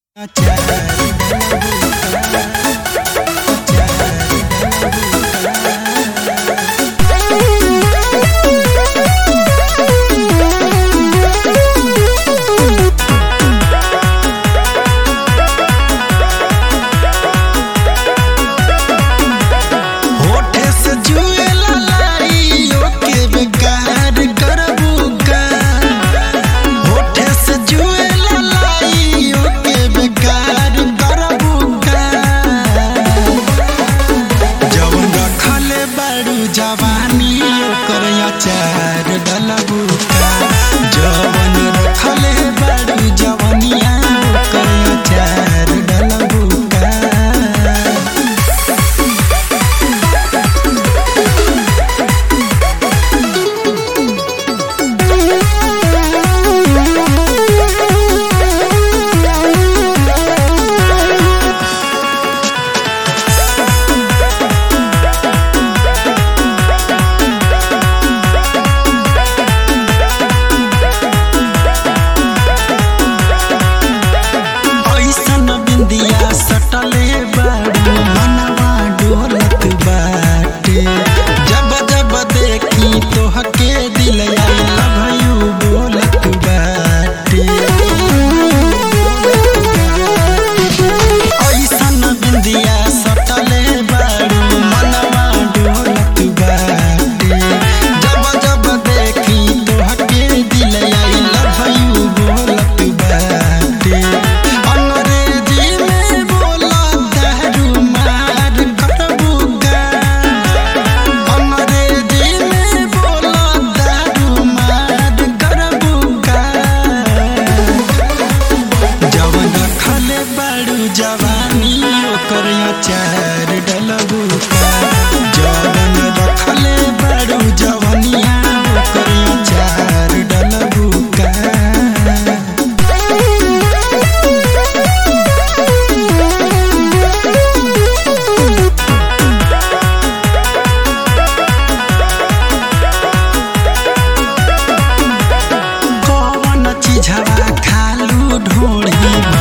जवानी ओकर अचार डलबू का जवन रखले बड़ू जवनिया ओकर अचार डलबू का। सटले बड़ू मनवा डोलत बाटे जब जब देखी तोहके दिल आई लव यू बोलत बाटे। ऐसन बिंदिया सटले बड़ू मनवा डोलत बाटे जब जब देखी तोहके दिल आई लव यू बोलत बाटे। जवानी ओकर अचार डलबू का जवन रखले बड़ू जवनिया ओकर अचार डलबू का। कौन चीजवा खालू ढोड़ी